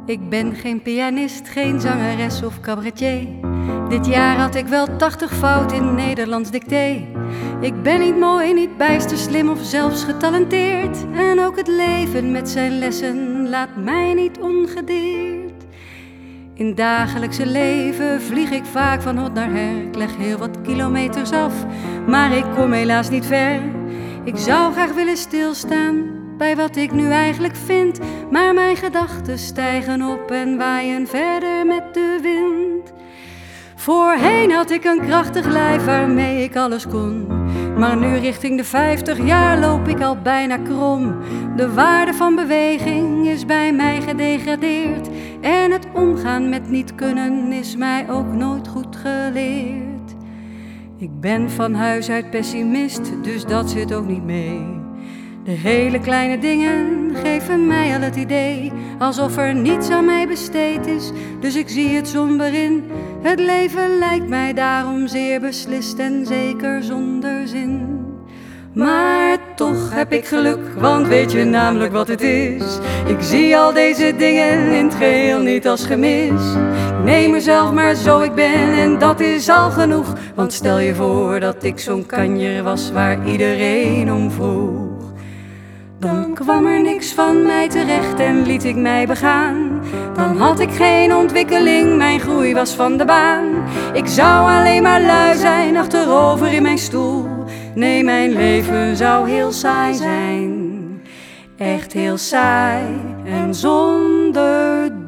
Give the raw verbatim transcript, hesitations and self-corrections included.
Ik ben geen pianist, geen zangeres of cabaretier. Dit jaar had ik wel tachtig fout in Nederlands dicté. Ik ben niet mooi, niet bijster slim of zelfs getalenteerd. En ook het leven met zijn lessen laat mij niet ongedeerd. In dagelijkse leven vlieg ik vaak van hot naar her. Ik leg heel wat kilometers af, maar ik kom helaas niet ver. Ik zou graag willen stilstaan bij wat ik nu eigenlijk vind, maar mijn gedachten stijgen op en waaien verder met de wind. Voorheen had ik een krachtig lijf waarmee ik alles kon, maar nu richting de vijftig jaar loop ik al bijna krom. De waarde van beweging is bij mij gedegradeerd en het omgaan met niet kunnen is mij ook nooit goed geleerd. Ik ben van huis uit pessimist, dus dat zit ook niet mee. De hele kleine dingen geven mij al het idee alsof er niets aan mij besteed is, dus ik zie het somber in. Het leven lijkt mij daarom zeer beslist en zeker zonder zin. Maar toch heb ik geluk, want weet je namelijk wat het is? Ik zie al deze dingen in het geheel niet als gemis. Ik neem mezelf maar zo ik ben en dat is al genoeg. Want stel je voor dat ik zo'n kanjer was waar iedereen om vroeg. Dan kwam er niks van mij terecht en liet ik mij begaan. Dan had ik geen ontwikkeling, mijn groei was van de baan. Ik zou alleen maar lui zijn, achterover in mijn stoel. Nee, mijn leven zou heel saai zijn. Echt heel saai en zonder doel.